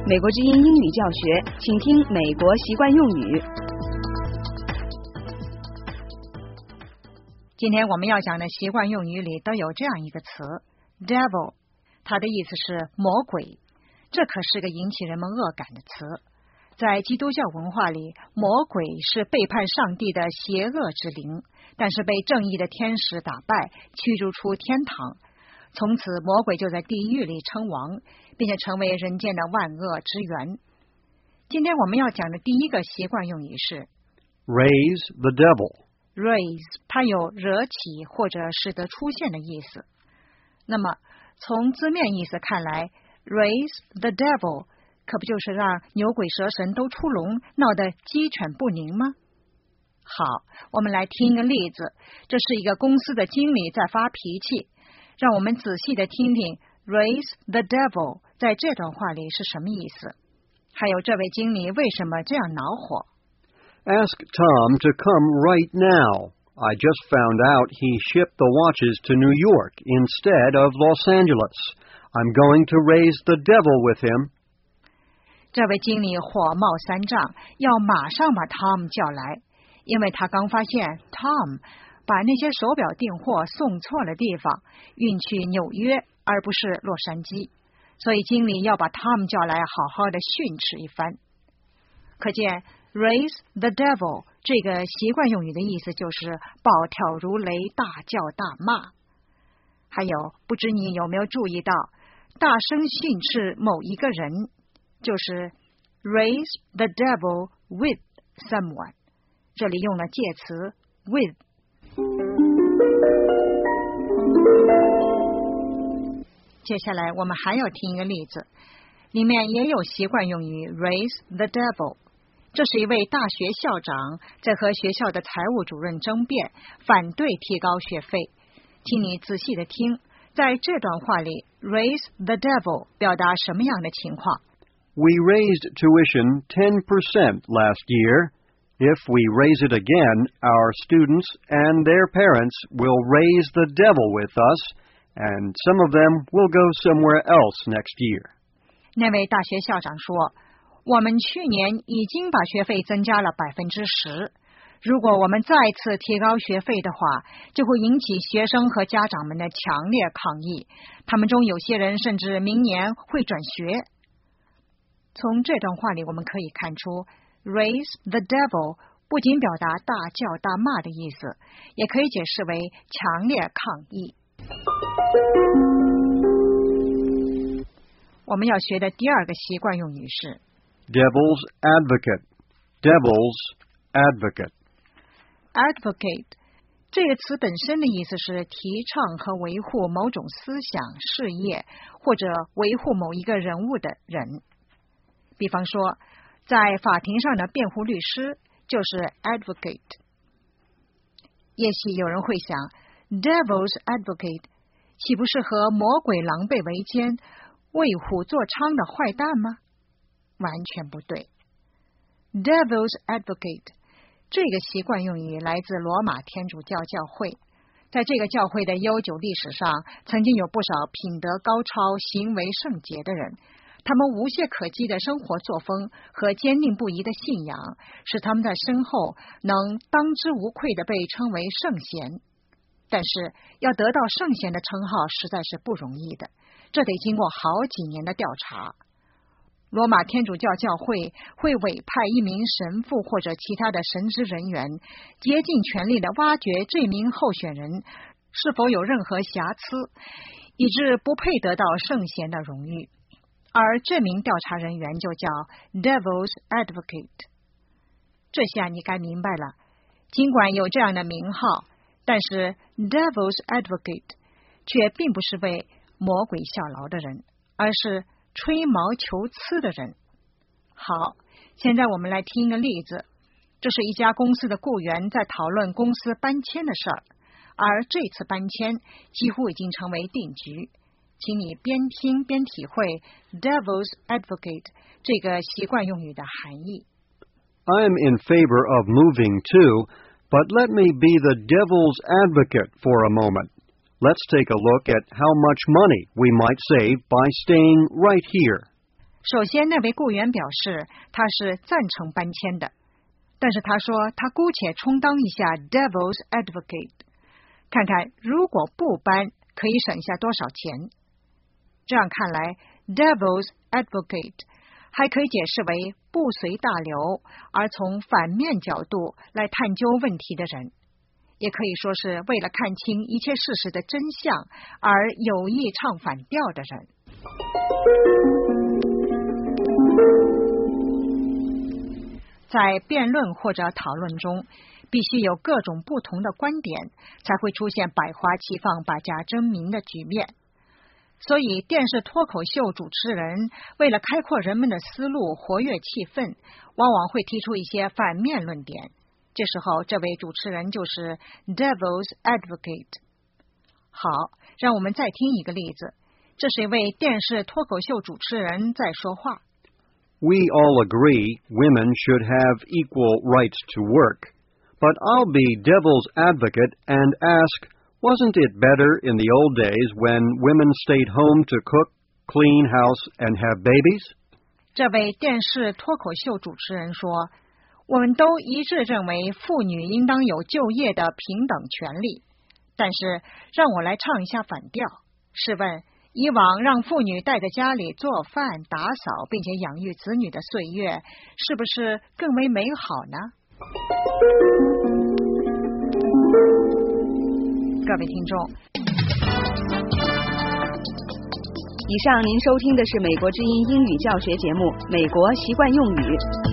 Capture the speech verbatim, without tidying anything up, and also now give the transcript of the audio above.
美国之音英语教学，请听美国习惯用语。 今天我们要讲的习惯用语里都有这样一个词 devil， 它的意思是魔鬼，这可是个引起人们恶感的词。在基督教文化里，魔鬼是背叛上帝的邪恶之灵，但是被正义的天使打败，驱逐出天堂。从此魔鬼就在地狱里称王，并且成为人间的万恶之源。今天我们要讲的第一个习惯用语是 raise the devil。 raise 它有惹起或者使得出现的意思。那么从字面意思看来， raise the devil 可不就是让牛鬼蛇神都出笼，闹得鸡犬不宁吗？好，我们来听一个例子。这是一个公司的经理在发脾气，让我们仔细的听听 raise the devil 在这段话里是什么意思，还有这位经理为什么这样恼火。 Ask Tom to come right now. I just found out he shipped the watches to New York instead of Los Angeles. I'm going to raise the devil with him. 这位经理火冒三丈，要马上把 Tom 叫来，因为他刚发现 Tom 把那些手表订货送错了地方，运去纽约而不是洛杉矶，所以经理要把 Tom 叫来好好的训斥一番。可见 raise the devil 这个习惯用语的意思就是暴跳如雷，大叫大骂。还有，不知你有没有注意到，大声训斥某一个人就是 raise the devil with someone， 这里用了介词 with。 接下来我们还要听一个例子，里面也有习惯用语 raise the devil。 这是一位大学校长在和学校的财务主任争辩，反对提高学费。请你仔细的听，在这段话里 raise the devil 表达什么样的情况？ We raised tuition ten percent last year. If we raise it again, our students and their parents will raise the devil with us, and some of them will go somewhere else next year. 那位大学校长说，我们去年已经把学费增加了百分之十，如果我们再次提高学费的话，就会引起学生和家长们的强烈抗议，他们中有些人甚至明年会转学。从这段话里我们可以看出， raise the devil 不仅表达大叫大骂的意思，也可以解释为强烈抗议。我们要学的第二个习惯用语是 Devil's advocate. Devil's advocate. advocate 这个词本身的意思是提倡和维护某种思想、事业，或者维护某一个人物的人。比方说，在法庭上的辩护律师就是 advocate。 也许有人会想， Devil's advocate 岂不是和魔鬼狼狈为奸、为虎作伥的坏蛋吗？完全不对。 Devil's advocate 这个习惯用语来自罗马天主教教会，在这个教会的悠久历史上，曾经有不少品德高超、行为圣洁的人，他们无懈可击的生活作风和坚定不移的信仰，使他们在身后能当之无愧地被称为圣贤。但是要得到圣贤的称号实在是不容易的，这得经过好几年的调查。罗马天主教教会会委派一名神父或者其他的神职人员，竭尽全力地挖掘这名候选人是否有任何瑕疵，以致不配得到圣贤的荣誉。而这名调查人员就叫 Devil's Advocate。 这下你该明白了，尽管有这样的名号，但是 Devil's Advocate 却并不是为魔鬼效劳的人，而是吹毛求疵的人。好，现在我们来听一个例子。这是一家公司的雇员在讨论公司搬迁的事儿，而这次搬迁几乎已经成为定局。请你边听边体会 Devil's Advocate 这个习惯用语的含义。 I'm in favor of moving too, but let me be the devil's advocate for a moment. Let's take a look at how much money we might save by staying right here. 首先，那位雇员表示他是赞成搬迁的，但是他说他姑且充当一下 devil's advocate， 看看如果不搬可以省下多少钱。这样看来 devil's advocate 还可以解释为不随大流而从反面角度来探究问题的人，也可以说是为了看清一切事实的真相而有意唱反调的人。在辩论或者讨论中，必须有各种不同的观点，才会出现百花齐放、百家争鸣的局面。所以电视脱口秀主持人为了开阔人们的思路、活跃气氛，往往会提出一些反面论点。这时候这位主持人就是 devil's advocate。 好，让我们再听一个例子，这是一位电视脱口秀主持人在说话。 We all agree women should have equal rights to work, but I'll be devil's advocate and ask, wasn't it better in the old days when women stayed home to cook, clean house, and have babies? 这位电视脱口秀主持人说，我们都一致认为妇女应当有就业的平等权利，但是让我来唱一下反调。试问，以往让妇女待在家里做饭、打扫并且养育子女的岁月，是不是更为美好呢？各位听众， 以上您收听的是美国之音英语教学节目《美国习惯用语》。